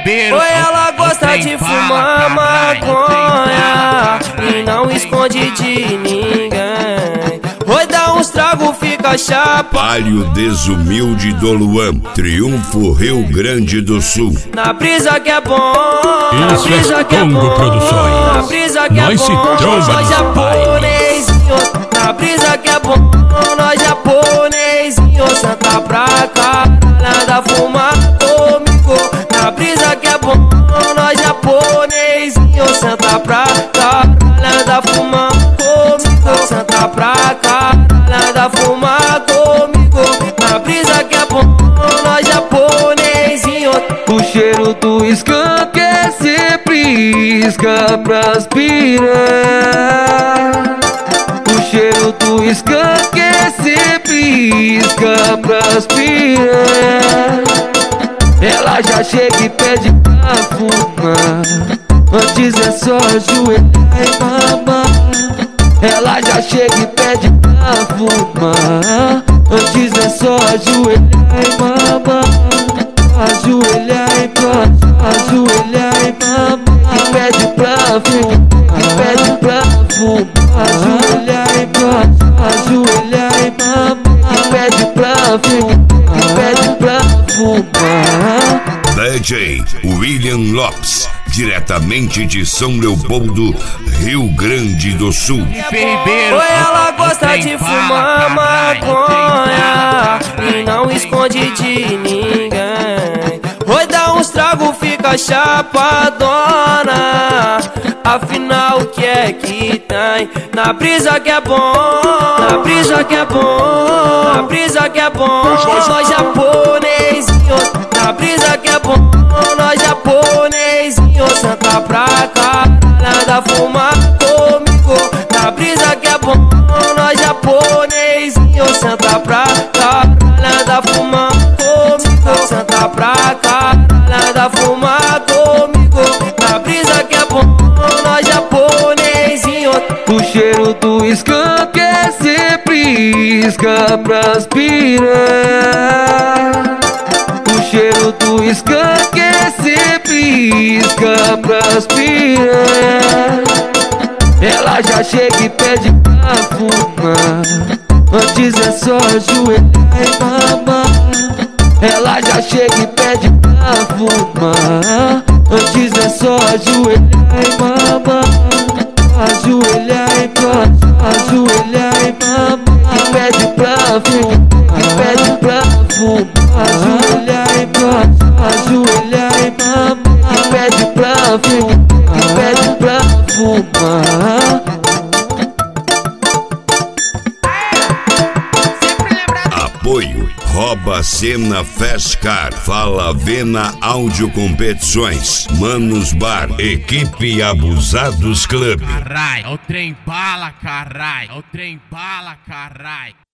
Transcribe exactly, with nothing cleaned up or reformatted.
Ribeiro. Oi, ela gosta de fumar maconha e não esconde de ninguém. Oi, dá uns trago, fica chapa. Palio Desumilde do Luan, Triunfo, Rio Grande do Sul. Na brisa que é bom, na Isso brisa é que é Congo bom, Produções. na brisa que é Nós se bom, tromba nós no japonesinho. Na brisa que é bom, nós japonesinho. Senta pra cá, nada fuma comigo. Na brisa que é bom, nós japonesinho. Senta pra cá, nada fuma comigo. Senta pra cá, nada fuma comigo. Na brisa que é bom, nós japonesinho. O cheiro do skunk é sempre isca pras piranha. O cheiro do skunk é sempre isca pras piranha. Ela já chega e pede pra fumar, antes é só ajoelhar e mamar. Ela já chega e pede pra fumar, antes é só ajoelhar e mamar. Ajoelhar e mamar, ajoelhar e mamar. E pede pra fumar, e pede pra fumar. Ajoelhar e mamar, ajoelhar e mamar. E pede pra fumar, e pede pra fumar. D J William Lopes, diretamente de São Leopoldo, Rio Grande do Sul. Ribeiro. Oi, ela gosta de fumar maconha e não esconde de ninguém. Oi, dá uns trago, fica chapadona. Afinal, o que é que tem? Na brisa que é bom, na brisa que é bom, na brisa que é bom, nós japonesinho. Na brisa que é bom, nós japonesinho. Senta pra cá, nada fuma comigo. Na brisa que é bom, nós japonesinho. Senta pra cá, nada fuma comigo. Senta pra cá, nada fuma comigo. Na brisa que é bom, nós japonesinho. O cheiro do skunk é sempre isca pras piranha. O cheiro do skunk é sempre isca pras piranha. Ela já chega e pede pra fumar, antes é só ajoelhar e mamar. Ela já chega e pede pra fumar, antes é só ajoelhar e mamar. Ajoelhar e mamar, ajoelhar e mamar. E pede pra fumar, e pede pra fumar. Ajoelhar e mamar, ajoelhar e mamar. E pede pra fumar, e pede pra fumar. Apoio Rouba Cena Festcar, Fala Vena Áudio Competições, Manos Bar, Equipe Abusados Club. Carai, é o trem bala, carai, é o trem bala, carai.